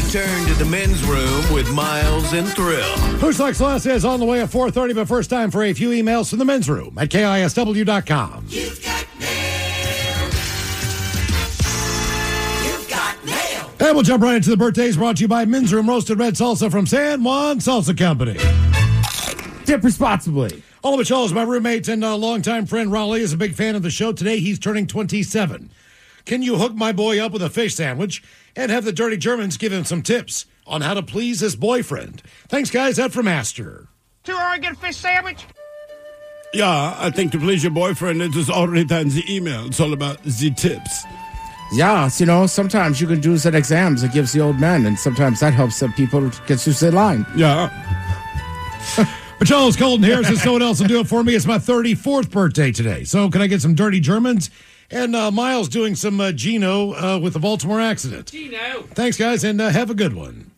return to the men's room with Miles and Thrill. Who's Like Celeste is on the way at 4:30, but first time for a few emails from the men's room at KISW.com. You've got mail. You've got mail. And we'll jump right into the birthdays brought to you by Men's Room Roasted Red Salsa from San Juan Salsa Company. Tip responsibly. All of which all is my roommate and longtime friend Raleigh is a big fan of the show. Today he's turning 27. Can you hook my boy up with a fish sandwich and have the Dirty Germans give him some tips on how to please his boyfriend? Thanks, guys. That from Master. $2 get a fish sandwich? Yeah, I think to please your boyfriend, it is already in the email. It's all about the tips. Yeah, sometimes you can do some exams that gives the old man, and sometimes that helps some people get through the line. Yeah. But Charles Colton here says someone else will do it for me. It's my 34th birthday today. So can I get some Dirty Germans? And Miles doing some Gino with the Baltimore accident. Gino. Thanks, guys, and have a good one.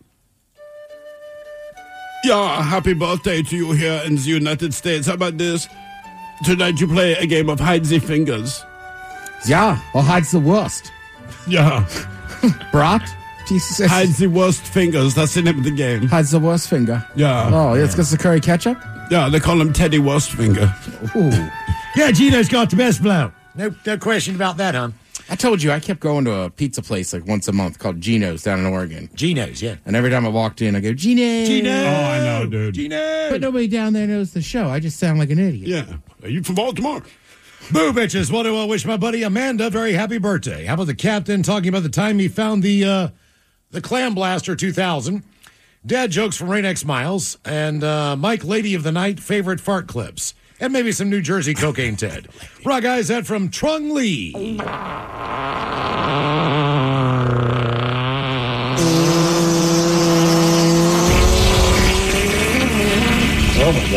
Yeah, happy birthday to you here in the United States. How about this? Tonight you play a game of hide the fingers. Yeah, or hides the worst. Yeah. Brat? Jesus. Hide the worst fingers. That's the name of the game. Hides the worst finger. Yeah. Oh, it's because the curry ketchup? Yeah, they call him Teddy Worstfinger. Ooh. Yeah, Gino's got the best blow. No question about that, huh? I told you, I kept going to a pizza place like once a month called Gino's down in Oregon. Gino's, yeah. And every time I walked in, I go, Gino. Gino. Oh, I know, dude. Gino. But nobody down there knows the show. I just sound like an idiot. Yeah. Are you from Baltimore? Boo, bitches. Want to wish my buddy Amanda a very happy birthday. How about the captain talking about the time he found the Clam Blaster 2000? Dad jokes from Rain-X Miles. And Mike, Lady of the Night, favorite fart clips. And maybe some New Jersey cocaine Ted. Raw guys, that from Trung Lee. Oh, my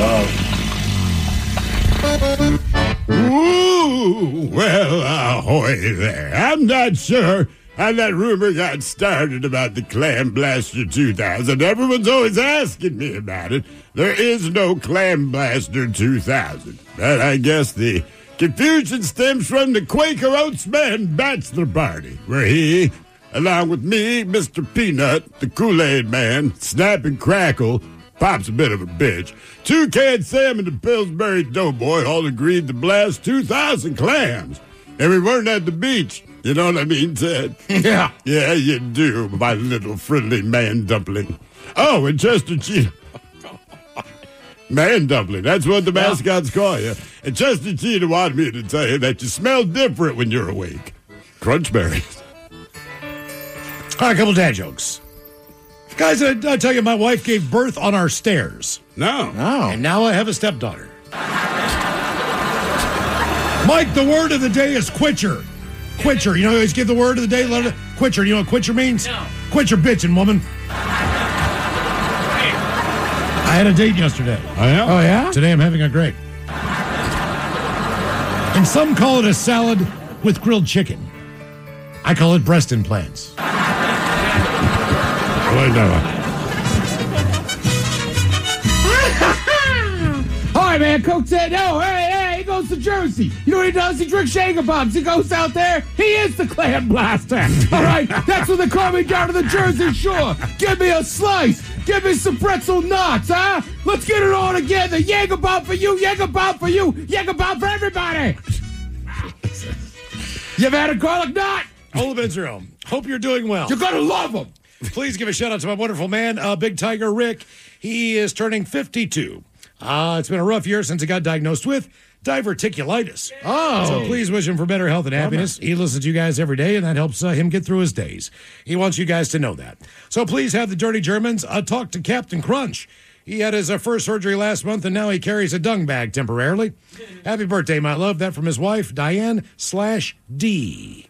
God. Ooh, well, ahoy there. I'm not sure how that rumor got started about the Clam Blaster 2000. Everyone's always asking me about it. There is no Clam Blaster 2000. But I guess the confusion stems from the Quaker Oats Man Bachelor Party, where he, along with me, Mr. Peanut, the Kool-Aid Man, Snap and Crackle, Pop's a bit of a bitch, Toucan Sam and the Pillsbury Doughboy all agreed to blast 2,000 clams. And we weren't at the beach. You know what I mean, Ted? Yeah. Yeah, you do, my little friendly man dumpling. Oh, and Chester Cheetah. Man dumpling, that's what the mascots call you. And Chester Cheetah wanted me to tell you that you smell different when you're awake. Crunch berries. All right, a couple dad jokes. Guys, I tell you, my wife gave birth on our stairs. No. Oh. And now I have a stepdaughter. Mike, the word of the day is quitcher. Quitcher. You know, you always give the word of the day. Quitcher. You know what quitcher means? No. Quit your bitching, woman. I had a date yesterday. Oh, yeah? Oh, yeah? Today I'm having a grape. And some call it a salad with grilled chicken. I call it breast implants. I know. All right, man. Coach said, no, hey, he goes to Jersey. You know what he does? He drinks Jager Bombs. He goes out there. He is the Clam Blaster. All right? That's what they call me down to the Jersey Shore. Give me a slice. Give me some pretzel nuts, huh? Let's get it all together. Jager Bomb for you. Jager Bomb for you. Jager Bomb for everybody. You ever had a garlic nut? Ola Israel, hope you're doing well. You're going to love them. Please give a shout out to my wonderful man, Big Tiger Rick. He is turning 52. It's been a rough year since he got diagnosed with diverticulitis. Oh. So please wish him for better health and happiness. He listens to you guys every day, and that helps him get through his days. He wants you guys to know that. So please have the Dirty Germans talk to Captain Crunch. He had his first surgery last month, and now he carries a dung bag temporarily. Happy birthday, my love. That from his wife, Diane/D.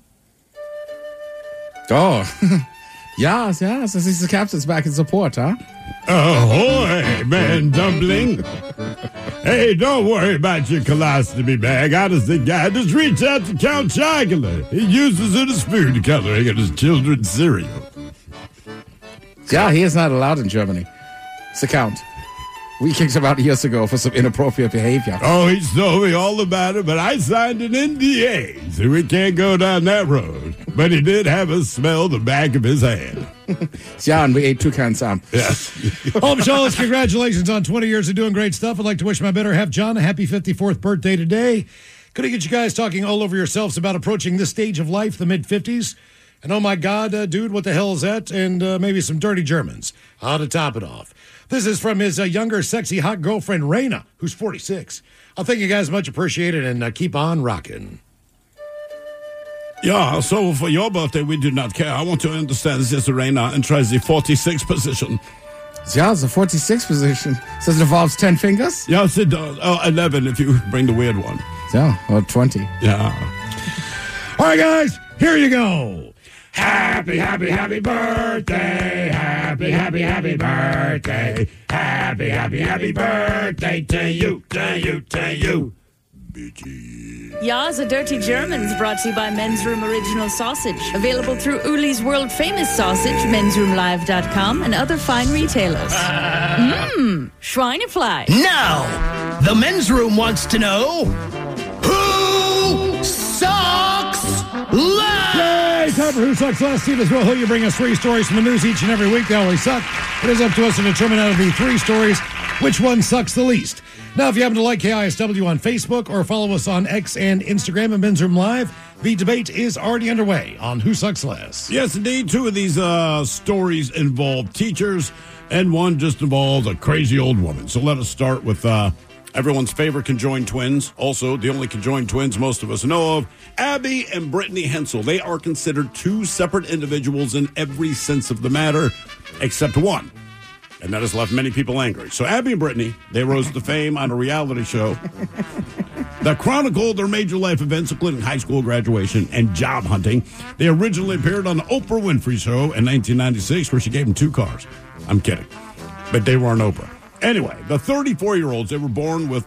Oh. Yes. Since he's the captain's back in support, huh? Ahoy, man dumpling. Hey, don't worry about your colostomy bag. Honestly, guy, just reach out to Count Chocula. He uses it as food coloring in his children's cereal. Yeah, he is not allowed in Germany. It's the Count. We kicked him out years ago for some inappropriate behavior. Oh, he told me all about it, but I signed an NDA, so we can't go down that road. But he did have us smell the back of his hand. John, we ate toucan sam. Yes. Oh, Shaws, congratulations on 20 years of doing great stuff. I'd like to wish my better half, John, a happy 54th birthday today. Could I get you guys talking all over yourselves about approaching this stage of life, the mid-50s? And oh my God, dude, what the hell is that? And maybe some dirty Germans to top it off. This is from his younger, sexy, hot girlfriend, Raina, who's 46. I'll thank you guys much appreciated and keep on rocking. Yeah, so for your birthday, we do not care. I want to understand this Raina and try the 46 position. Yeah, it's a 46 position. Says it involves 10 fingers? Yes, it does. 11 if you bring the weird one. Yeah, or 20. Yeah. All right, guys, here you go. Happy, happy, happy birthday. Happy, happy, happy birthday. Happy, happy, happy birthday to you, to you, to you. Ya's a Dirty Germans brought to you by Men's Room Original Sausage. Available through Uli's World Famous Sausage, mensroomlive.com, and other fine retailers. Schweinefly. Now, the men's room wants to know who sucks less? Yay! Time for Who Sucks Last. Steve as well. Who you bring us 3 stories from the news each and every week. They always suck. It is up to us to determine out of the 3 stories which one sucks the least. Now, if you happen to like KISW on Facebook or follow us on X and Instagram at Men's Room Live, the debate is already underway on Who Sucks Less. Yes, indeed. 2 of these stories involve teachers, and one just involves a crazy old woman. So let us start with everyone's favorite conjoined twins. Also, the only conjoined twins most of us know of, Abby and Brittany Hensel. They are considered 2 separate individuals in every sense of the matter, except one. And that has left many people angry. So Abby and Brittany, they rose to fame on a reality show that chronicled their major life events, including high school graduation and job hunting. They originally appeared on the Oprah Winfrey Show in 1996, where she gave them 2 cars. I'm kidding. But they weren't Oprah. Anyway, the 34-year-olds, they were born with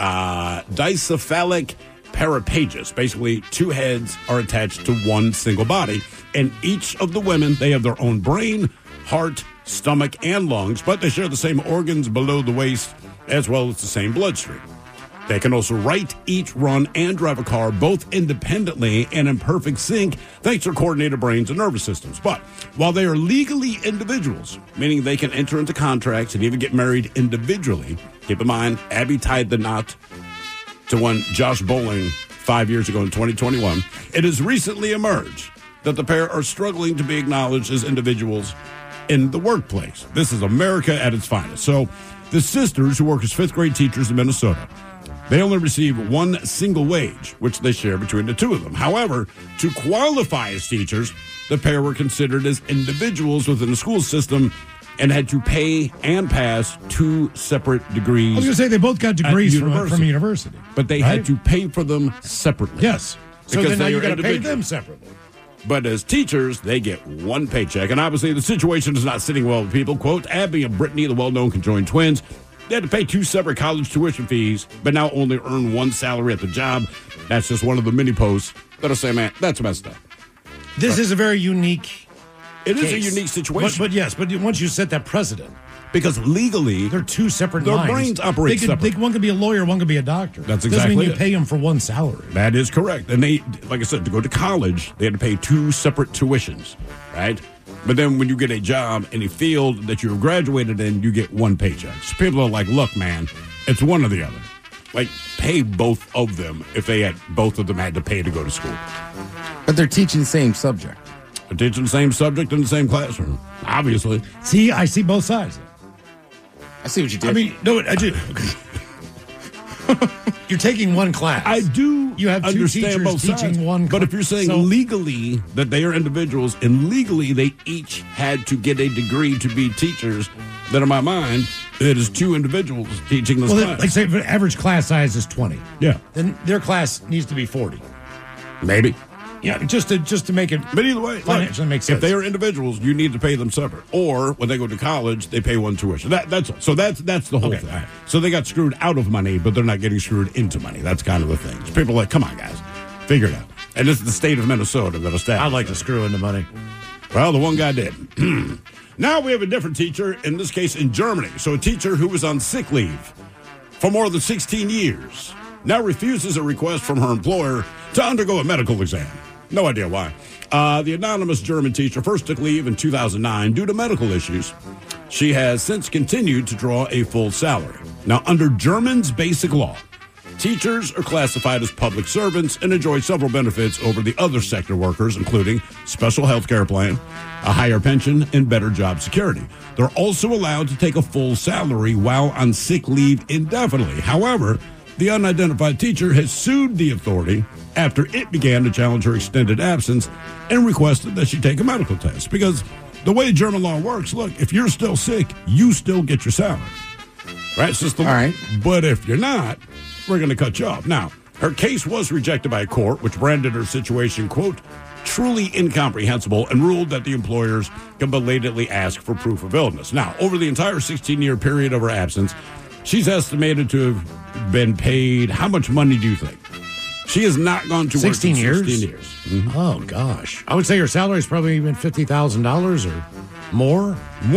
dicephalic paraplegia. Basically, 2 heads are attached to one single body. And each of the women, they have their own brain, heart, stomach, and lungs, but they share the same organs below the waist as well as the same bloodstream. They can also write, eat, run, and drive a car both independently and in perfect sync thanks to coordinated brains and nervous systems. But while they are legally individuals, meaning they can enter into contracts and even get married individually, keep in mind, Abby tied the knot to one Josh Bowling 5 years ago in 2021. It has recently emerged that the pair are struggling to be acknowledged as individuals in the workplace. This is America at its finest. So the sisters, who work as 5th grade teachers in Minnesota, they only receive one single wage, which they share between the 2 of them. However, to qualify as teachers, the pair were considered as individuals within the school system and had to pay and pass 2 separate degrees. I was going to say they both got degrees from university. But they had to pay for them separately. Yes. So Because then now they you are got to pay individuals. them separately. But as teachers, they get one paycheck. And obviously, the situation is not sitting well with people. Quote, Abby and Brittany, the well-known conjoined twins, they had to pay 2 separate college tuition fees, but now only earn 1 salary at the job. That's just one of the many posts that are saying, man, that's messed up. This is a very unique It is a case. unique situation. But yes, but once you set that precedent, because legally, they're 2 separate their minds. brains operate separate. One could be a lawyer, one could be a doctor. That's Doesn't exactly mean you it. pay them for 1 salary. That is correct. And they, like I said, to go to college, they had to pay 2 separate tuitions, right? But then when you get a job in a field that you've graduated in, you get 1 paycheck. So people are like, look, man, it's one or the other. Like, pay both of them if both of them had to pay to go to school. But they're teaching the same subject. They're teaching the same subject in the same classroom, obviously. See, I see both sides. I see what you did. I mean, no, I do. You're taking 1 class. I do You have 2 understand teachers both teaching sides. 1 But if you're saying so- legally that they are individuals and legally they each had to get a degree to be teachers, then in my mind, it is 2 individuals teaching this Well, class. like say, if an average class size is 20. Yeah. Then their class needs to be 40. Maybe. Yeah, just to make it. But either way, look, Financially makes sense. if they are individuals, you need to pay them separate. Or when they go to college, they pay 1 tuition. That's all. So that's the whole Okay, thing. all right. So they got screwed out of money, but they're not getting screwed into money. That's kind of the thing. So people are like, come on, guys, figure it out. And this is the state of Minnesota that established. I'd like to screw into money. Well, the one guy did. Now we have a different teacher, in this case in Germany. So a teacher who was on sick leave for more than 16 years now refuses a request from her employer to undergo a medical exam. No idea why. The anonymous German teacher first took leave in 2009 due to medical issues. She has since continued to draw a full salary. Now, under German's basic law, teachers are classified as public servants and enjoy several benefits over the other sector workers, including special health care plan, a higher pension, and better job security. They're also allowed to take a full salary while on sick leave indefinitely. However, the unidentified teacher has sued the authority after it began to challenge her extended absence and requested that she take a medical test. Because the way German law works, look, if you're still sick, you still get your salary. Right? It's just the law. All right. But if you're not, we're going to cut you off. Now, her case was rejected by a court, which branded her situation, quote, truly incomprehensible, and ruled that the employers can belatedly ask for proof of illness. Now, over the entire 16-year period of her absence, she's estimated to have been paid, how much money do you think? She has not gone to work 16 in years? 16 years. Mhm. Oh, gosh. I would say her salary is probably even $50,000 or more.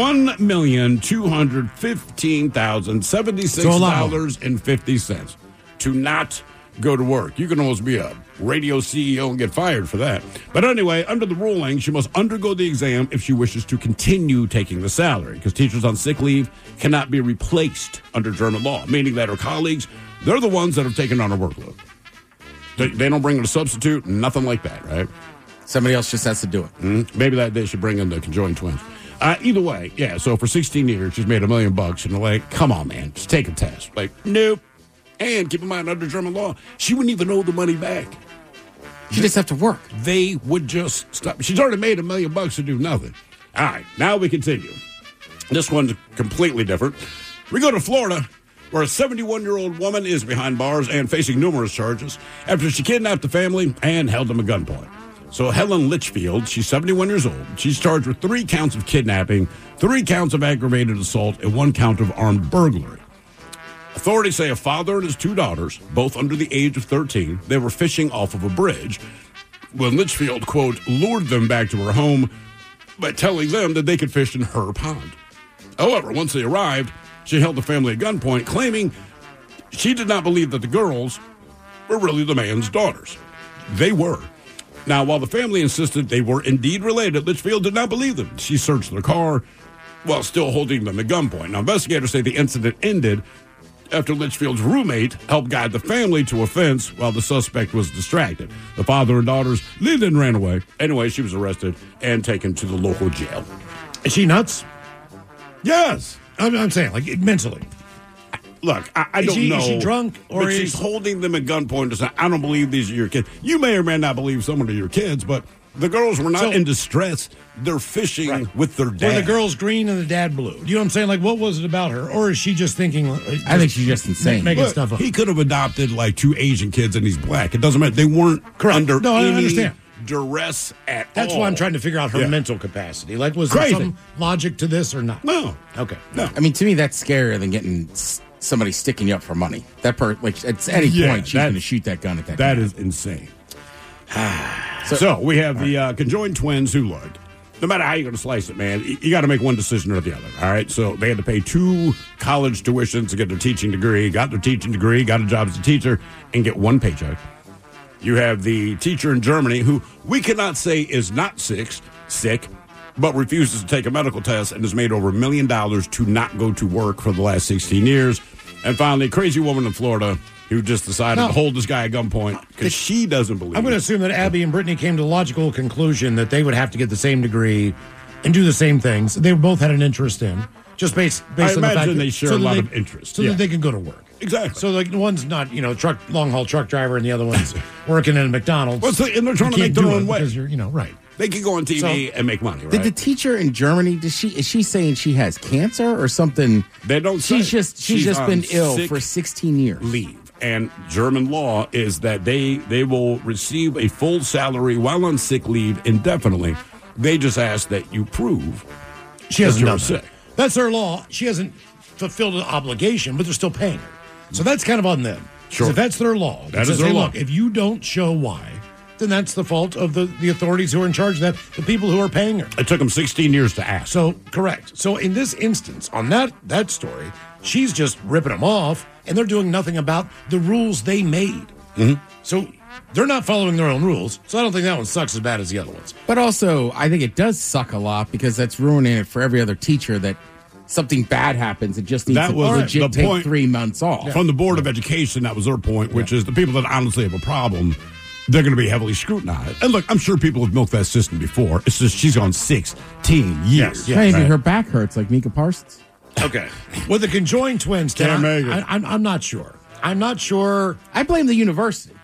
$1,215,076.50 to not go to work. You can almost be a radio CEO and get fired for that. But anyway, under the ruling, she must undergo the exam if she wishes to continue taking the salary, because teachers on sick leave cannot be replaced under German law, meaning that her colleagues, they're the ones that have taken on her workload. They don't bring in a substitute, nothing like that, right? Somebody else just has to do it. Maybe that they should bring in the conjoined twins. Either way, yeah, so for 16 years, she's made $1 million, and they're like, come on, man, just take a test. Like, nope. And keep in mind, under German law, she wouldn't even owe the money back. She just have to work. They would just stop. She's already made $1 million to do nothing. All right, now we continue. This one's completely different. We go to Florida, where a 71-year-old woman is behind bars and facing numerous charges after she kidnapped the family and held them at gunpoint. So Helen Litchfield, she's 71 years old. She's charged with 3 counts of kidnapping, 3 counts of aggravated assault, and 1 count of armed burglary. Authorities say a father and his 2 daughters, both under the age of 13, they were fishing off of a bridge when Litchfield, quote, lured them back to her home by telling them that they could fish in her pond. However, once they arrived, she held the family at gunpoint, claiming she did not believe that the girls were really the man's daughters. They were. Now, while the family insisted they were indeed related, Litchfield did not believe them. She searched their car while still holding them at gunpoint. Now, investigators say the incident ended after Litchfield's roommate helped guide the family to a fence while the suspect was distracted. The father and daughters lived and ran away. Anyway, she was arrested and taken to the local jail. Is she nuts? Yes. I'm saying, like, mentally. Look, I don't know. Is she drunk? Or but she's holding them at gunpoint to say, I don't believe these are your kids. You may or may not believe some of them are your kids, but the girls were not in distress. They're fishing with their dad. Were the girls green and the dad blue? You know what I'm saying? Like, what was it about her? Or is she just thinking... I think she's just insane. Making Look, stuff up. He could have adopted, like, 2 Asian kids and he's black. It doesn't matter. They weren't under I any understand. duress at That's all. why I'm trying to figure out her mental capacity. Like, was Crazy. there some logic to this or not? No. Okay. No. I mean, to me, that's scarier than getting somebody sticking you up for money. That like at any point, she's going to shoot that gun at that guy. That is insane. So we have the conjoined twins who look. No matter how you're going to slice it, man, you got to make one decision or the other. All right. So they had to pay 2 college tuitions to get their teaching degree, got their teaching degree, got a job as a teacher, and get 1 paycheck. You have the teacher in Germany who we cannot say is not sick, but refuses to take a medical test and has made over $1 million to not go to work for the last 16 years. And finally, a crazy woman in Florida who just decided to hold this guy at gunpoint because she doesn't believe I'm going to assume that Abby and Brittany came to the logical conclusion that they would have to get the same degree and do the same things. They both had an interest in, just based on the fact that... I imagine they share a lot of interest. So that they can go to work. Exactly. So like one's not, long-haul truck driver and the other one's working in a McDonald's. And they're trying to make their own way. Because you're, right. They can go on TV and make money, right? Did the teacher in Germany, is she saying she has cancer or something? They don't say. She's just been ill for 16 years. Leave. And German law is that they will receive a full salary while on sick leave indefinitely. They just ask that you prove she hasn't done sick. That's their law. She hasn't fulfilled an obligation, but they're still paying her. So that's kind of on them. Sure. If that's their law. That is their law. Look, if you don't show why, then that's the fault of the authorities who are in charge of that, the people who are paying her. It took them 16 years to ask. So, correct. So in this instance, on that story, she's just ripping them off, and they're doing nothing about the rules they made. Mm-hmm. So They're not following their own rules, so I don't think that one sucks as bad as the other ones. But also, I think it does suck a lot because that's ruining it for every other teacher that something bad happens. It just needs That to was legit the take point. 3 months off. From the Board of Education, that was their point, which is the people that honestly have a problem, they're going to be heavily scrutinized. And look, I'm sure people have milked that system before. It's just she's on 16 years. Maybe Right. her back hurts like Mika Parsons. Okay. With the conjoined twins, Ken, Can't make it. I'm not sure. I'm not sure. I blame the university.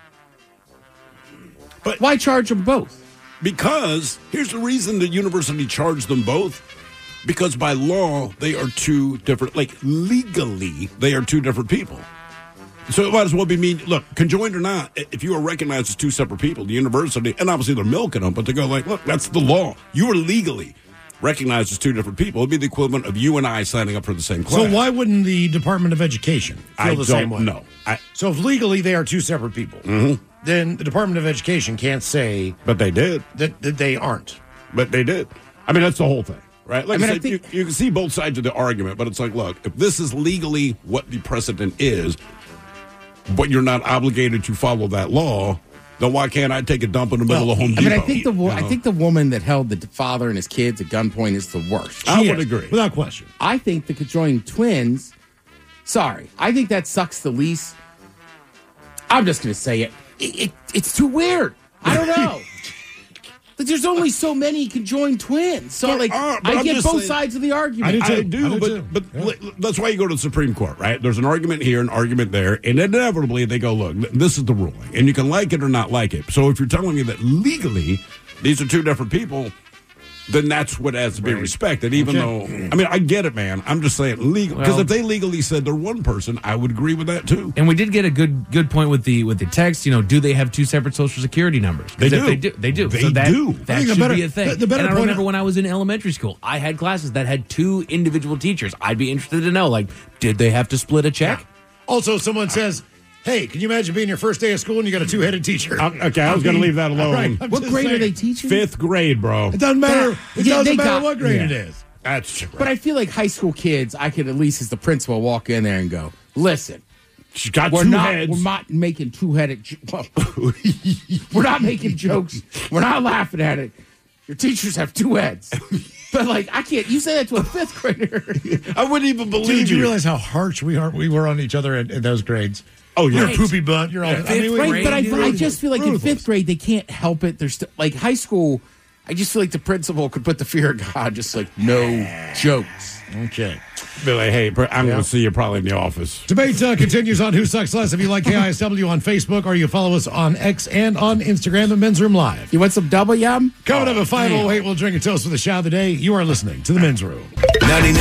But Why charge them both? because here's the reason the university charged them both. Because by law, they are two different, like legally, they are two different people. So it might as well be mean. Look, conjoined or not, if you are recognized as two separate people, the university, and obviously they're milking them, but they go like, look, that's the law. You are legally recognized as two different people. It'd be the equivalent of you and I signing up for the same class. So why wouldn't the Department of Education feel I the same way? don't know. So if legally they are two separate people, then the Department of Education can't say But they did. that they aren't. But they did. I mean, that's the whole thing, right? Like I, mean, I said, think- you can see both sides of the argument, but it's like, look, if this is legally what the precedent is, but you're not obligated to follow that law, then why can't I take a dump in the middle of Home I Depot? mean, I think You know? I think the woman that held the father and his kids at gunpoint is the worst. I She would is, agree. without question. I think the conjoined twins. Sorry, I think that sucks the least. I'm just going to say it. It's too weird. I don't know. But there's only so many conjoined twins, so There like are, but I I'm get just both saying- sides of the argument. I do too. but that's why you go to the Supreme Court, right? There's an argument here, an argument there, and inevitably they go, look, this is the ruling, and you can like it or not like it. So if you're telling me that legally these are two different people, then that's what has to be respected, even though, I mean, I get it, man. I'm just saying legal, because Well- if they legally said they're one person, I would agree with that too. And we did get a good point with the text. You know, do they have two separate social security numbers? 'Cause They if do. They do. They so that, do. That I think the should better- be a thing. the better and I point- remember when I was in elementary school, I had classes that had two individual teachers. I'd be interested to know, like, did they have to split a check? Also, someone says, hey, can you imagine being your first day of school and you got a two-headed teacher? Okay, I was going to leave that alone. All right, I'm What just grade are saying. they teaching? 5th grade, bro. It doesn't matter. It Yeah, doesn't they matter got- what grade yeah. it is. That's true. But I feel like high school kids, I could at least, as the principal, walk in there and go, "Listen, She's got we're two not heads. we're not making two-headed. We're not making jokes. We're not laughing at it. Your teachers have two heads." But like, I can't. You say that to a 5th grader. I wouldn't even believe Dude, you realize how harsh we were on each other in those grades? Oh, yeah. You're a poopy butt. You're all. Right, but I ruthless. just feel like in Ruthless. 5th grade they can't help it. There's like high school. I just feel like the principal could put the fear of God, just like no jokes. Okay. Be like, hey, I'm going to see you probably in the office. Debate continues on Who Sucks Less. If you like KISW on Facebook or you follow us on X and on Instagram at Men's Room Live. You want some double yum? Coming up at 5:08, we'll drink a toast for the shout of the day. You are listening to the Men's Room. 99.9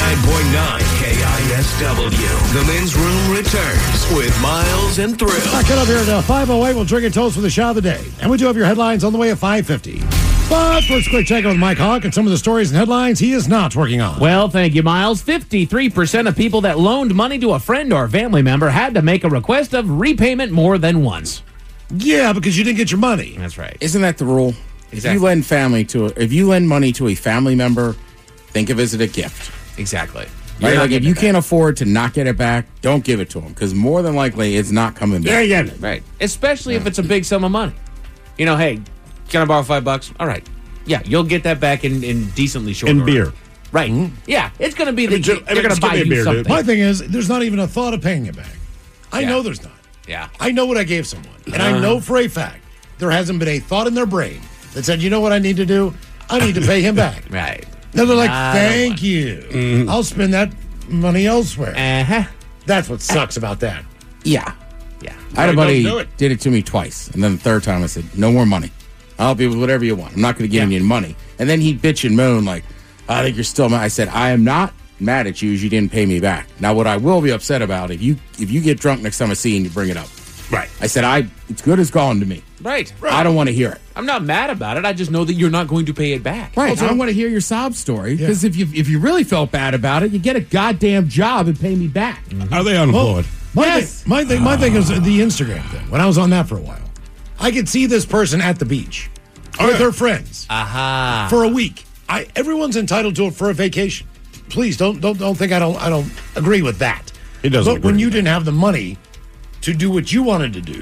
KISW. The Men's Room returns with Miles and Thrill. All right, cut up here at 5:08. We'll drink a toast for the shout of the day. And we do have your headlines on the way at 5:50. But first, a quick check in with Mike Hawk and some of the stories and headlines he is not working on. Well, thank you, Miles. 53% of people that loaned money to a friend or family member had to make a request of repayment more than once. Yeah, because you didn't get your money. That's right. Isn't that the rule? If Exactly. if you lend money to a family member, think of it as a gift. Exactly. Right? not Like if getting you it back. can't afford to not get it back, don't give it to them because more than likely it's not coming back. Yeah, yeah. Right. Especially if it's a big sum of money. You know, hey, can I borrow $5? All right. Yeah, you'll get that back in decently short In order. beer. Right. Yeah, it's going to be mean, they're going just to give buy me a you beer, dude. something. My thing is, there's not even a thought of paying it back. I Yeah. know there's not. Yeah. I know what I gave someone. And I know for a fact there hasn't been a thought in their brain that said, you know what I need to do? I need to pay him back. Right. Then they're like, I don't thank want- you. I'll spend that money elsewhere. Uh-huh. That's what sucks about that. Yeah. Yeah. I had a Right, buddy don't do it. did it to me twice, and then the third time I said, "No more money. I'll help you with whatever you want. I'm not going to give you any money." And then he'd bitch and moan like, "I think you're still mad." I said, "I am not mad at you as you didn't pay me back. Now, what I will be upset about if you get drunk next time I see you and you bring it up." Right. I said, "It's good as gone to me. Right. I don't want to hear it." I'm not mad about it. I just know that you're not going to pay it back. Right. I don't want to hear your sob story because if you really felt bad about it, you get a goddamn job and pay me back. Are they unemployed? My thing is the Instagram thing. When I was on that for a while, I could see this person at the beach with their friends Aha. for a week. Everyone's entitled to it for a vacation. Please don't think I don't agree with that. He doesn't But when agree you with didn't have the money to do what you wanted to do,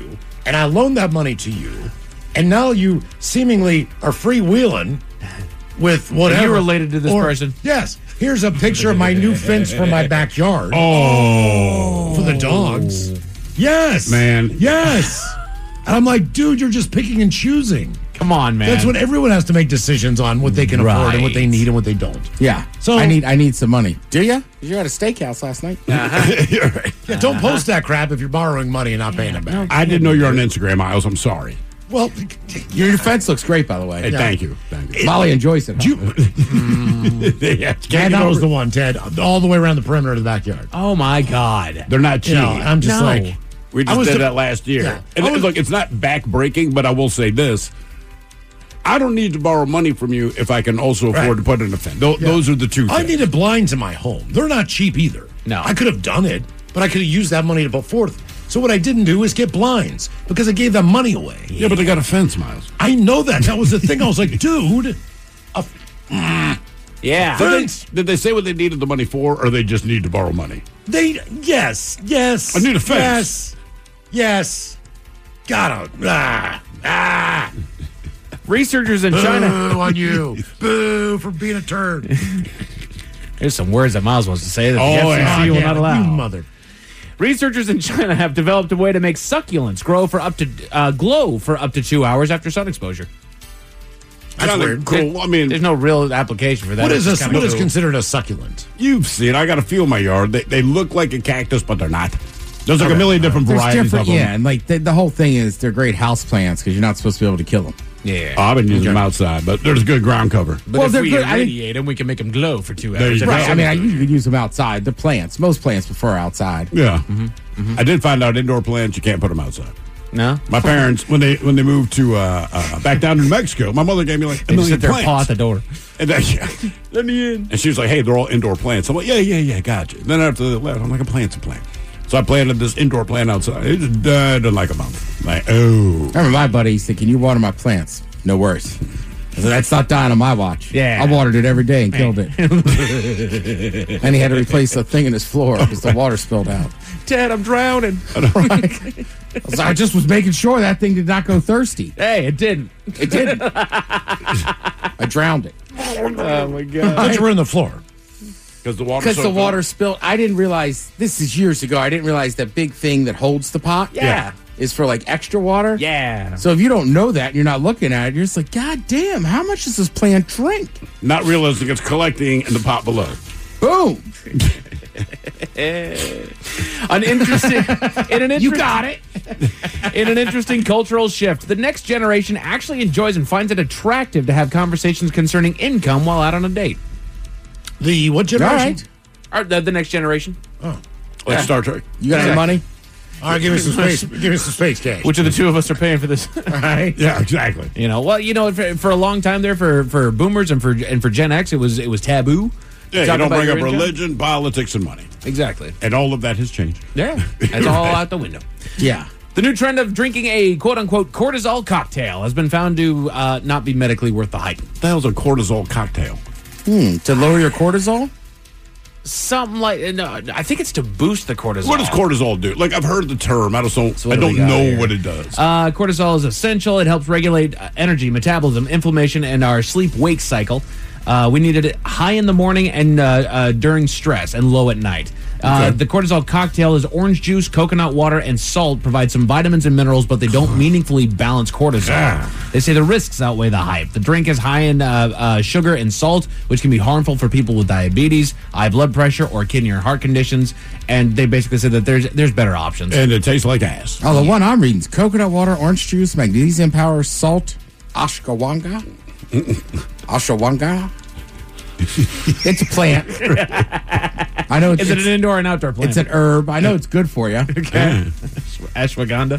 and I loaned that money to you, and now you seemingly are freewheeling with whatever. Are you related to this person? Yes. Here's a picture of my new fence for my backyard. For the dogs. Yes. Man. Yes. And I'm like, dude, you're just picking and choosing. Come on, man. That's what everyone has to make decisions on, what they can afford and what they need and what they don't. Yeah. So I need some money. Do you? You're at a steakhouse last night. You're right. Yeah, don't post that crap if you're borrowing money and not paying it back. I didn't know you were on Instagram, Miles. I'm sorry. Well, Your fence looks great, by the way. Hey, thank you. Thank you. Molly enjoys it. Yeah, Ted knows the one, Ted, all the way around the perimeter of the backyard. Oh my God. they're not cheap. You know, I'm just No. like, We I just was did the- that last year. Yeah. And I was- look, it's not back-breaking, but I will say this. I don't need to borrow money from you if I can also afford to put in a fence. Those are the two I things. needed blinds in my home. They're not cheap either. No. I could have done it, but I could have used that money to put forth. So what I didn't do is get blinds because I gave that money away. Yeah, but they got a fence, Miles. I know that. That was the thing. I was like, dude, Yeah. Did they say what they needed the money for, or they just need to borrow money? yes. I need a fence. Yes. Gotta. Researchers in China. Boo on you. Boo for being a turd. There's some words that Miles wants to say that the Oh, FCC will yeah, not allow. You mother. Researchers in China have developed a way to make succulents glow for up to 2 hours after sun exposure. That's Kinda weird. cool. I mean, There's no real application for that. What It's is just this? kinda What is cool. considered a succulent? you've seen. I got a few in my yard. They look like a cactus, but they're not. There's like a million different There's varieties different, of them. yeah, and like the whole thing is they're great house plants because you're not supposed to be able to kill them. Yeah. Oh, I've been using them outside, but there's good ground cover. But well, if they're we good. I think- irradiate them, we can make them glow for 2 There hours. you go. Right. I mean, you could use them outside. The plants, most plants prefer outside. Yeah. I did find out indoor plants, you can't put them outside. No? My parents, when they moved to back down to New Mexico, my mother gave me like a They just million sit there, plants. paw at the door. And then, let me in. And she was like, hey, they're all indoor plants. I'm like, yeah, gotcha. Then after they left, I'm like, a plant's a plant. So I planted this indoor plant outside. It just died in like a month. Like, oh. I remember my buddy, he said, can you water my plants? No worries. I said, that's not dying on my watch. Yeah. I watered it every day and killed it. And he had to replace the thing in his floor because the water spilled out. Dad, I'm drowning. I just was making sure that thing did not go thirsty. Hey, it didn't. It didn't. I drowned it. Oh, my God. But you were in the floor. Because the water Because the water spilled. I didn't realize, this is years ago, I didn't realize that big thing that holds the pot Yeah. is for like extra water. Yeah. So if you don't know that and you're not looking at it, you're just like, God damn, how much does this plant drink? Not realizing it's collecting in the pot below. Boom. An interesting, You got it. In an interesting cultural shift, the next generation actually enjoys and finds it attractive to have conversations concerning income while out on a date. The what All generation? right. The next generation. Like Star Trek. You got any money? All right, give me some space. Give me some space cash. Which of the two of us are paying for this? All right. Yeah, exactly. For a long time there, for boomers and for Gen X, it was taboo. Yeah, you Talk don't about bring your up income. religion, politics, and money. Exactly. And all of that has changed. Yeah, it's all out the window. Yeah. The new trend of drinking a quote-unquote cortisol cocktail has been found to not be medically worth the hype. What the hell's a cortisol cocktail? To lower your cortisol? Something like, no, I think it's to boost the cortisol. What does cortisol do? Like, I've heard the term. I what don't do we got know here? what it does. Cortisol is essential. It helps regulate energy, metabolism, inflammation, and our sleep-wake cycle. We need it high in the morning and during stress and low at night. The cortisol cocktail is orange juice, coconut water, and salt. Provide some vitamins and minerals, but they don't meaningfully balance cortisol. They say the risks outweigh the hype. The drink is high in sugar and salt, which can be harmful for people with diabetes, high blood pressure, or kidney or heart conditions. And they basically said that there's better options. And it tastes like ass. Oh, the one I'm reading is coconut water, orange juice, magnesium power, salt, ashwagandha. Ashwagandha. It's a plant. I know it's, Is it an indoor and outdoor plant? it's an herb. I know it's good for you. Ashwagandha.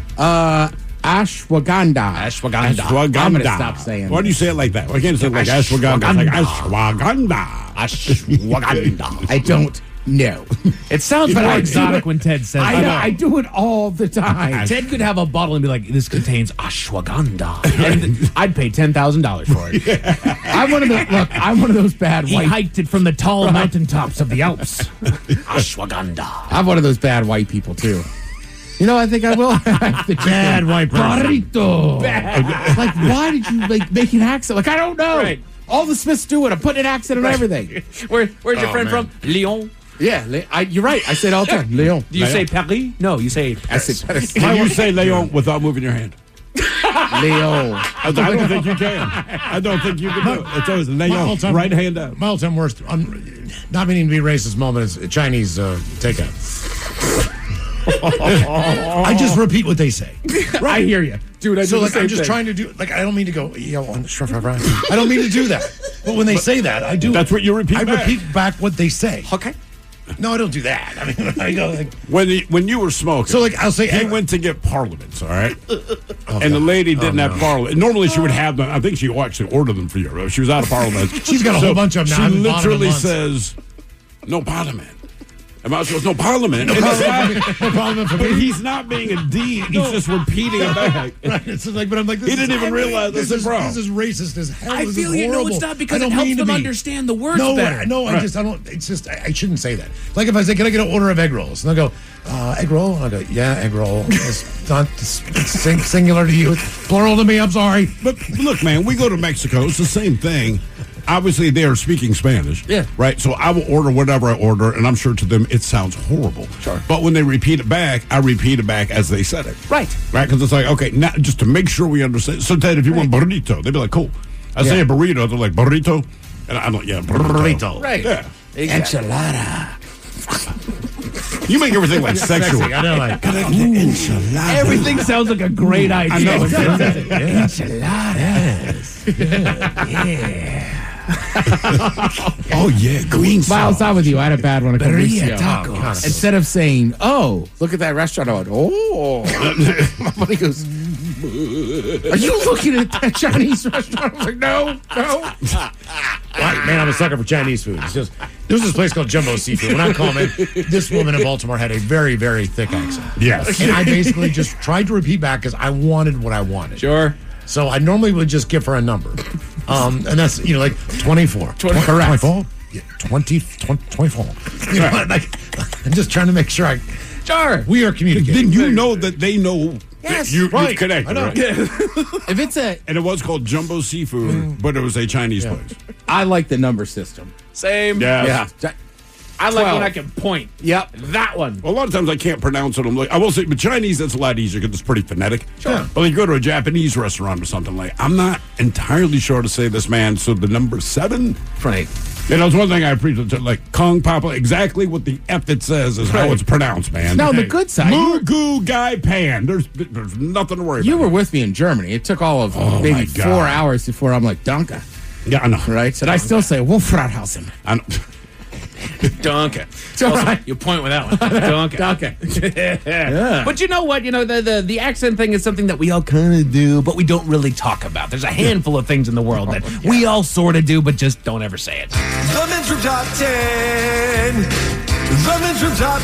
Ashwagandha. Ashwagandha. I'm gonna stop saying Why do you say it like that? Why can't you say it like ashwagandha? It's like ashwagandha. Ashwagandha. I don't know. It sounds But more I do exotic it- when Ted says I it. know. I do it all the time. Ted could have a bottle and be like, "This contains ashwagandha," and I'd pay $10,000 for it. I'm one of those bad He white. hiked it from the tall mountaintops of the Alps. Ashwagandha. I'm one of those bad white people too. You know, I think I will. Bad white person. Burrito. Like, why did you make an accent? Like, I don't know. Right. All the Smiths do it. I'm putting an accent on everything. Where's your friend man. from? Lyon. Yeah, you're right. I say it all the time. Leon. Do you say Paris? No, you say I say Paris. Can you say Leon without moving your hand? Leon. I don't think you can. I don't think you can do it. It's always Leon, all-time- right hand out. My all-time worst, not meaning to be racist moment, is Chinese takeout. I just repeat what they say. I hear you. Dude, I do So the like, same I'm just thing. trying to do, like, I don't mean to go, on shrimp fry fry. I don't mean to do that. But when they say that, I do. That's what you repeat I back. repeat back what they say. Okay. No, I don't do that. I mean, I go like, When you were smoking, so like, I'll say, he went to get Parliaments, all right? And the lady didn't have Parliament. Normally, she would have them. I think she actually ordered them for you. She was out of Parliament. She's got a whole bunch of them now. I She haven't bought them in literally months. says, no Parliament. And Mouse goes, no Parliament. And no problem for but me. he's not being a D. He's just repeating it back. Right, it's like, but I'm like, this He didn't is- even realize this this is is wrong. This is racist as hell. I This feel is you. No, horrible. it's not because I it don't helps mean to them be. understand the words No, better. no, I don't. It's just I shouldn't say that. Like if I say, "Can I get an order of egg rolls?" and they'll go, "Egg roll," and I go, "Yeah, egg roll." It's not it's singular to you. It's plural to me. I'm sorry. But look, man, we go to Mexico. It's the same thing. Obviously, they are speaking Spanish. Yeah. Right? So I will order whatever I order, and I'm sure to them it sounds horrible. Sure. But when they repeat it back, I repeat it back as they said it. Right. Right? Because it's like, okay, now just to make sure we understand. So, Ted, if you want burrito, they'd be like, cool. I say a burrito, they're like, burrito? And I'm like, yeah, burrito. Right. Yeah. Enchilada. You make everything like sexual. I know, like, Everything sounds like a great idea. I know. Oh, yeah, green Miles, sauce. I'm with you. I had a bad one a couple weeks ago. tacos. Instead of saying, "Oh, look at that restaurant," I went, "Oh." My buddy goes, "Are you looking at that Chinese restaurant?" I was like, "No." Right, man, I'm a sucker for Chinese food. It's just there's this place called Jumbo Seafood. When I call in, this woman in Baltimore had a very, very thick accent. Yes. And I basically just tried to repeat back because I wanted what I wanted. Sure. So I normally would just give her a number. And that's, like 24. Correct. 24? Yeah, 24. You know, like, I'm just trying to make sure Sure. we are communicating. Then you know that they know Yes, that you right. connected, I know. right? If it's And it was called Jumbo Seafood, but it was a Chinese place. I like the number system. Same. Yeah. I like 12. when I can point. Yep. That one. Well, a lot of times I can't pronounce it. I'm like, I will say, but Chinese, that's a lot easier because it's pretty phonetic. Sure. But like, you go to a Japanese restaurant or something like, I'm not entirely sure to say this, man. So the number 7. Right. And that's one thing I appreciate. Like, Kong Papa, exactly what the F it says is how Right. it's pronounced, man. Now, on the good side, Moo Goo Gai Pan. There's nothing to worry you about. were with me in Germany. It took all of my maybe God. 4 hours before I'm like, Danke. Yeah, I know. Right? And I still say, Wolfrathausen. I know. Donkey. all right. You point with that one. Donkey. Yeah. But you know what? You know, the accent thing is something that we all kind of do, but we don't really talk about. There's a handful of things in the world that we all sort of do, but just don't ever say it. The Men's Room Top 10. The Men's Room Top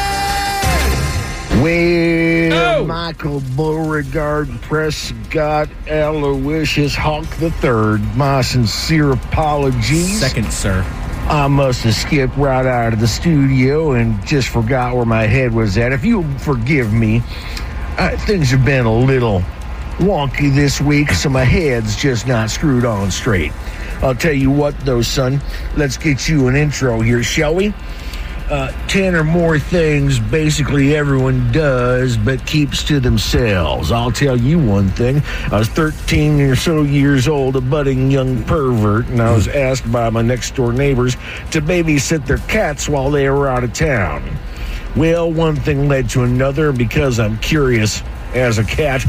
10. Well, Oh. Michael Beauregard Prescott Aloysius Hawk III, my sincere apologies. Second, sir. I must have skipped right out of the studio and just forgot where my head was at. If you'll forgive me, things have been a little wonky this week, so my head's just not screwed on straight. I'll tell you what, though, son. Let's get you an intro here, shall we? 10 or more things basically everyone does but keeps to themselves. I'll tell you one thing. I was 13 or so years old, a budding young pervert, and I was asked by my next door neighbors to babysit their cats while they were out of town. Well, one thing led to another because I'm curious as a cat.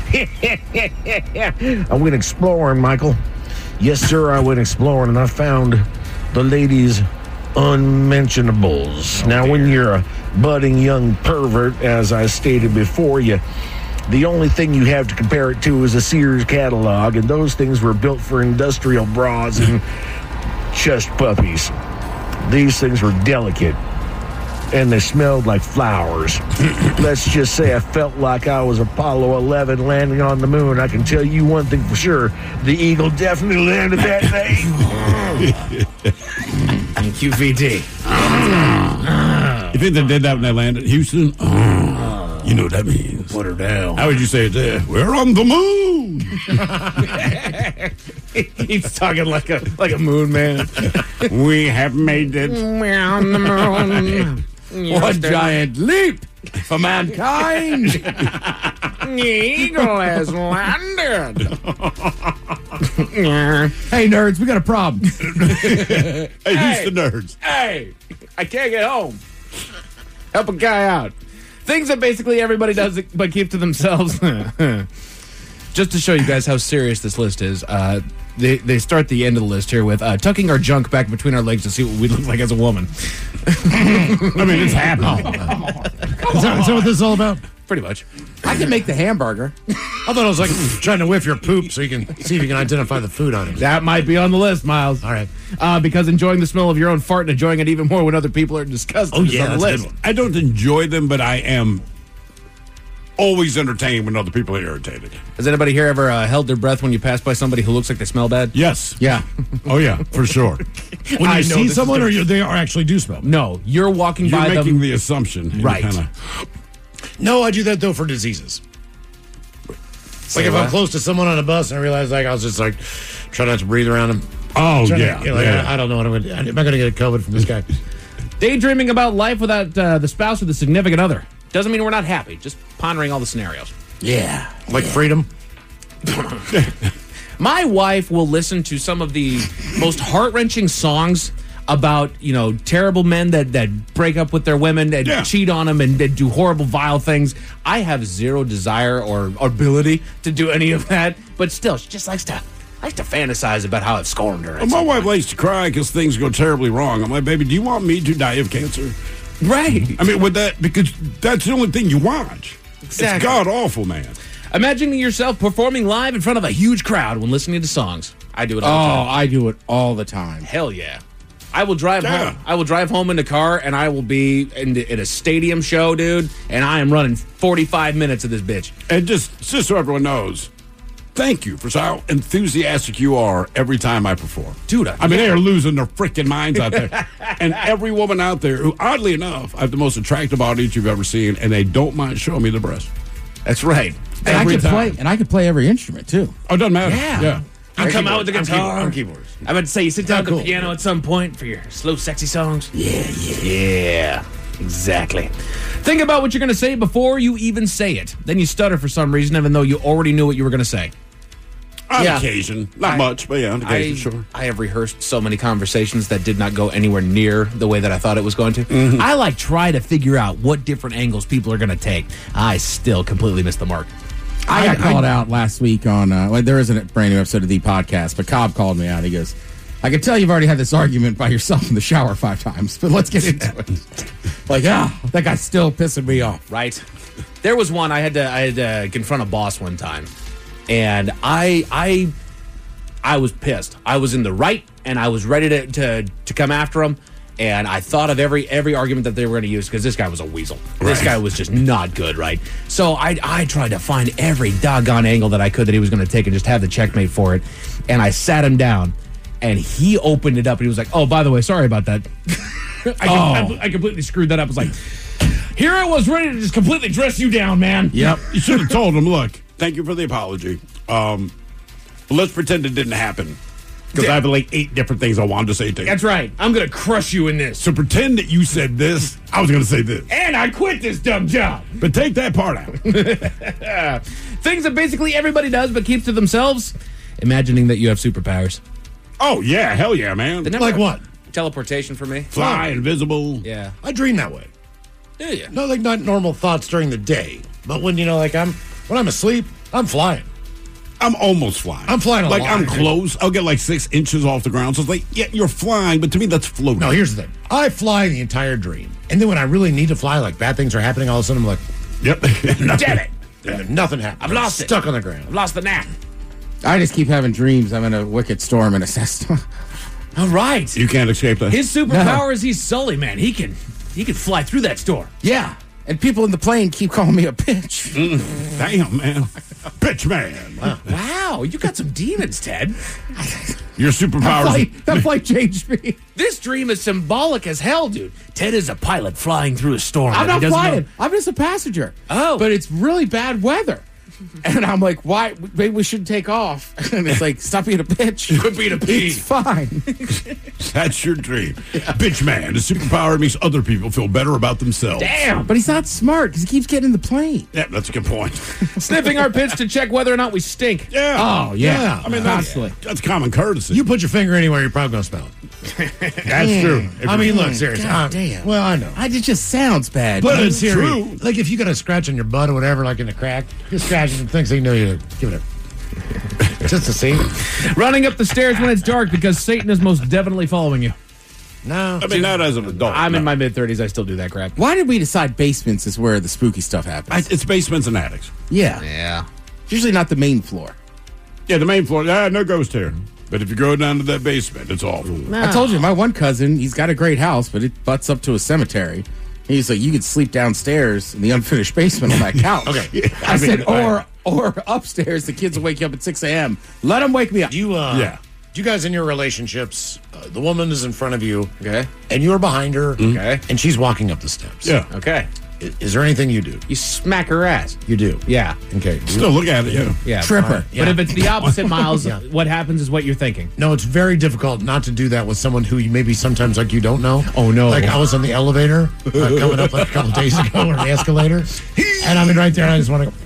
I went exploring, Michael. Yes, sir, I went exploring, and I found the ladies' unmentionables. Now, when you're a budding young pervert, as I stated before you, the only thing you have to compare it to is a Sears catalog, and those things were built for industrial bras and chest puppies. These things were delicate, and they smelled like flowers. Let's just say I felt like I was Apollo 11 landing on the moon. I can tell you one thing for sure. The Eagle definitely landed that day. QVD. You think they did that when they landed in Houston? You know what that means. Put her down. How would you say it there? We're on the moon. He's talking like a moon man. We have made it. We're on the moon. What giant leap for mankind! The eagle has landed. Hey, nerds, we got a problem. Hey, who's the nerds? Hey, I can't get home. Help a guy out. Things that basically everybody does but keep to themselves. Just to show you guys how serious this list is, they start the end of the list here with tucking our junk back between our legs to see what we look like as a woman. I mean, it's happening. Is that what this is all about? Pretty much. I can make the hamburger. I thought it was like trying to whiff your poop so you can see if you can identify the food on it. That might be on the list, Miles. All right. Because enjoying the smell of your own fart and enjoying it even more when other people are disgusted is on the that's a good list. one. I don't enjoy them, but I am always entertained when other people are irritated. Has anybody here ever held their breath when you pass by somebody who looks like they smell bad? Yes. Yeah. Oh, yeah, for sure. When I you know see this is someone or different. they are actually do smell. No, you're walking You're by making them. the assumption. and Right. kinda- No, I do that though for diseases. Say Like if I'm what? close to someone on a bus and I realize like I was just like trying not to breathe around them. Oh, Trying to- yeah. you know, like, yeah. I don't know what I'm going to do. Am I going to get COVID from this guy? Daydreaming about life without the spouse or the significant other. Doesn't mean we're not happy. Just pondering all the scenarios. Yeah. Like freedom? My wife will listen to some of the most heart-wrenching songs about, terrible men that break up with their women and Yeah. cheat on them and do horrible, vile things. I have zero desire or ability to do any of that, but still, she just likes to fantasize about how I've scorned her. Well, my wife likes to cry because things go terribly wrong. I'm like, baby, do you want me to die of cancer? Right. I mean, with that, because that's the only thing you watch. Exactly. It's god awful, man. Imagining yourself performing live in front of a huge crowd when listening to songs. I do it Oh, all the time. I do it all the time. Hell yeah. I will drive Yeah. home. I will drive home in the car, and I will be in a stadium show, dude, and I am running 45 minutes of this bitch. And just so everyone knows, thank you for how enthusiastic you are every time I perform. Dude, I mean, they are losing their freaking minds out there. And every woman out there who, oddly enough, I have the most attractive audience you've ever seen, and they don't mind showing me the breast. That's right. And Every I time. can play every instrument too. Oh, it doesn't matter. Yeah. You come out with the I'm guitar. I'm keyboards. I'm about to say, you sit down at Cool. the piano at some point for your slow, sexy songs. Yeah. Exactly. Think about what you're going to say before you even say it. Then you stutter for some reason, even though you already knew what you were going to say. On Yeah. occasion. Not much, but yeah, on occasion, sure. I have rehearsed so many conversations that did not go anywhere near the way that I thought it was going to. I try to figure out what different angles people are going to take. I still completely missed the mark. I got called out last week on, there isn't a brand new episode of the podcast, but Cobb called me out. He goes, I can tell you've already had this argument by yourself in the shower 5 times, but let's get into it. That guy's still pissing me off. Right. There was one I had to confront a boss one time, and I was pissed. I was in the right, and I was ready to come after him. And I thought of every argument that they were going to use because this guy was a weasel. This guy was just not good, right? So I tried to find every doggone angle that I could that he was going to take and just have the checkmate for it. And I sat him down, and he opened it up, and he was like, "Oh, by the way, sorry about that." I completely screwed that up. I was like, here I was ready to just completely dress you down, man. Yep. You should have told him, look, thank you for the apology. Let's pretend it didn't happen. Because I have like 8 different things I wanted to say to you. That's right. I'm going to crush you in this. So pretend that you said this. I was going to say this. And I quit this dumb job. But take that part out. Things that basically everybody does but keeps to themselves. Imagining that you have superpowers. Oh, yeah. Hell yeah, man. Like what? Teleportation for me. Fly, invisible. Yeah. I dream that way. Do you? No, like not normal thoughts during the day, but when when I'm asleep, I'm flying. I'm almost flying. I'm flying a like lot. I'm close. I'll get like 6 inches off the ground. So it's like, yeah, you're flying, but to me that's floating. No, here's the thing. I fly the entire dream, and then when I really need to fly, like bad things are happening, all of a sudden I'm like, Yep. Damn it. and nothing happened. I've lost it. Stuck on the ground. I've lost the knack. I just keep having dreams. I'm in a wicked storm in a Cessna. All right. You can't escape that. His superpower is he's Sully, man. He can fly through that storm. Yeah. And people in the plane keep calling me a bitch. Damn, man. Bitch man. Wow, you got some demons, Ted. Your superpowers. That flight changed me. This dream is symbolic as hell, dude. Ted is a pilot flying through a storm. I'm that he not doesn't flying. know. I'm just a passenger. Oh. But it's really bad weather. And I'm like, why? Maybe we should take off. And it's like, stop being a bitch. Quit being a pea. It's fine. That's your dream. Bitch man. A superpower makes other people feel better about themselves. Damn. But he's not smart because he keeps getting in the plane. Yeah, that's a good point. Sniffing our pits to check whether or not we stink. Yeah. Oh, yeah. I mean, constantly. that's common courtesy. You put your finger anywhere, you're probably going to smell it. That's true. I mean, look, seriously. God damn. Well, I know. It just sounds bad. But it's it's true. Like if you got a scratch on your butt or whatever, like in a crack, just scratching some things, they know you give it a. Just to see. Running up the stairs when it's dark because Satan is most definitely following you. No. I mean, not as an adult. I'm in no. my mid-30s. I still do that crap. Why did we decide basements is where the spooky stuff happens? It's basements and attics. Yeah. Yeah. Usually not the main floor. Yeah, the main floor. No ghost here. But if you go down to that basement, it's awful. I told you, my one cousin, he's got a great house, but it butts up to a cemetery. He's like, you could sleep downstairs in the unfinished basement on that couch. Okay. I said, or upstairs, the kids will wake you up at 6 a.m. Let them wake me up. Do you guys in your relationships, the woman is in front of you, Okay. and you're behind her, Okay. and she's walking up the steps. Yeah. Okay. Is there anything you do? You smack her ass. You do. Yeah. Okay. Still look at it, yeah. Yeah. Tripper. But if it's the opposite, Miles, Yeah. what happens is what you're thinking. No, it's very difficult not to do that with someone who you maybe sometimes like you don't know. Oh, no. Like I was on the elevator coming up like a couple days ago or the escalator, and I'm in right there and I just want to go.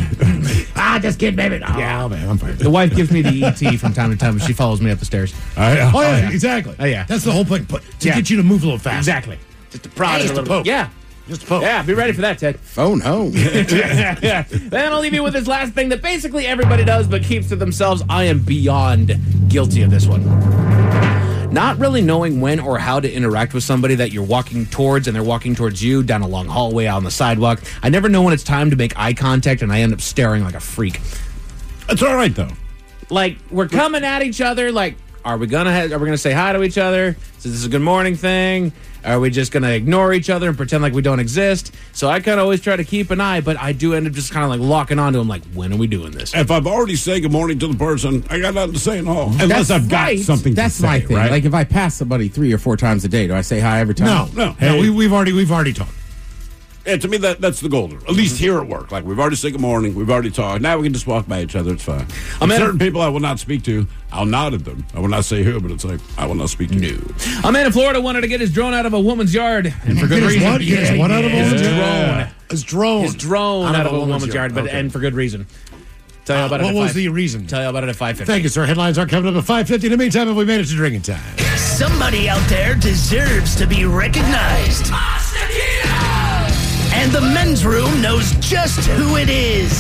Just kidding, baby. Oh, Yeah. man, I'm fine. The wife gives me the ET from time to time, and she follows me up the stairs. Oh yeah, exactly. Oh, yeah. That's the whole point. But to Yeah. get you to move a little fast. Exactly. Just to prod Hey, it a just to little poke. bit. Yeah. Just a poke. Yeah, be ready for that, Ted. Phone home. Yeah. Then I'll leave you with this last thing that basically everybody does but keeps to themselves. I am beyond guilty of this one. Not really knowing when or how to interact with somebody that you're walking towards and they're walking towards you down a long hallway on the sidewalk. I never know when it's time to make eye contact and I end up staring like a freak. That's all right, though. Like, we're coming at each other, like, are we gonna say hi to each other? Is this a good morning thing? Are we just gonna ignore each other and pretend like we don't exist? So I kind of always try to keep an eye, but I do end up just kind of like locking onto them, like, when are we doing this? If I've already said good morning to the person, I got nothing to say at all. Unless That's I've got right. something That's to say, my thing. right? Like if I pass somebody 3 or 4 times a day, do I say hi every time? No. Hey. We've already talked. Yeah, to me, that's the goal. At least here at work. Like, we've already said good morning. We've already talked. Now we can just walk by each other. It's fine. Certain people I will not speak to, I'll nod at them. I will not say who, but it's like, I will not speak to you. A man in Florida wanted to get his drone out of a woman's yard, and for good reason. What? Yes, what out of a His woman's drone. yard? His drone. His drone out of a woman's yard, but Okay. and for good reason. Tell you about it. What at was 5. the reason? Tell you about it at 5:50. Thank you, sir. Headlines are coming up at 5:50. In the meantime, have we made it to drinking time? Somebody out there deserves to be recognized. And the men's room knows just who it is.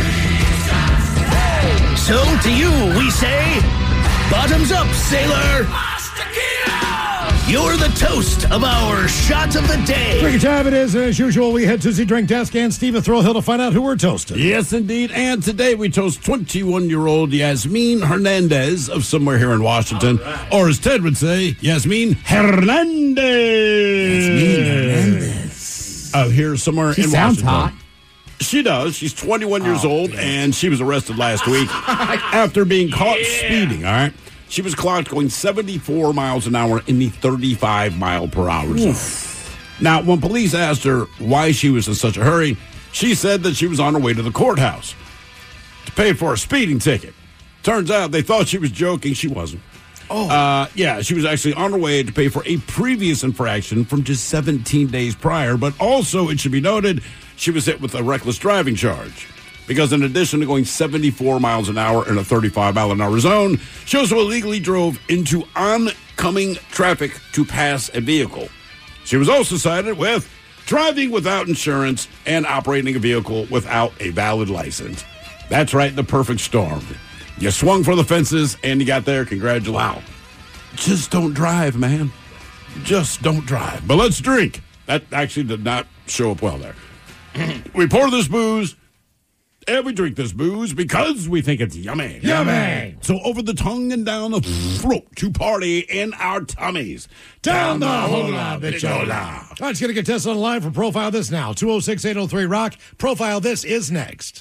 So to you, we say, bottoms up, sailor. You're the toast of our shot of the day. Drinking time it is. As usual, we head to the drink desk and Steve Thrillhill to find out who we're toasting. Yes, indeed. And today we toast 21-year-old Yasmin Hernandez of somewhere here in Washington. Or as Ted would say, Yasmin Hernandez. Yasmin Hernandez. Here somewhere She in sounds Washington. hot. She does. She's 21 years old, and she was arrested last week after being caught speeding, all right? She was clocked going 74 miles an hour in the 35-mile-per-hour zone. Now, when police asked her why she was in such a hurry, she said that she was on her way to the courthouse to pay for a speeding ticket. Turns out they thought she was joking. She wasn't. Yeah, she was actually on her way to pay for a previous infraction from just 17 days prior. But also, it should be noted, she was hit with a reckless driving charge. Because in addition to going 74 miles an hour in a 35-mile-an-hour zone, she also illegally drove into oncoming traffic to pass a vehicle. She was also cited with driving without insurance and operating a vehicle without a valid license. That's right, the perfect storm. You swung for the fences and you got there. Congratulations. Wow. Just don't drive, man. Just don't drive. But let's drink. That actually did not show up well there. We pour this booze And we drink this booze because we think it's yummy. Yummy. So over the tongue and down the throat to party in our tummies. Down the hola, bichola. All right, it's going to get tested online for Profile This now. 206-803-ROCK. Profile This is next.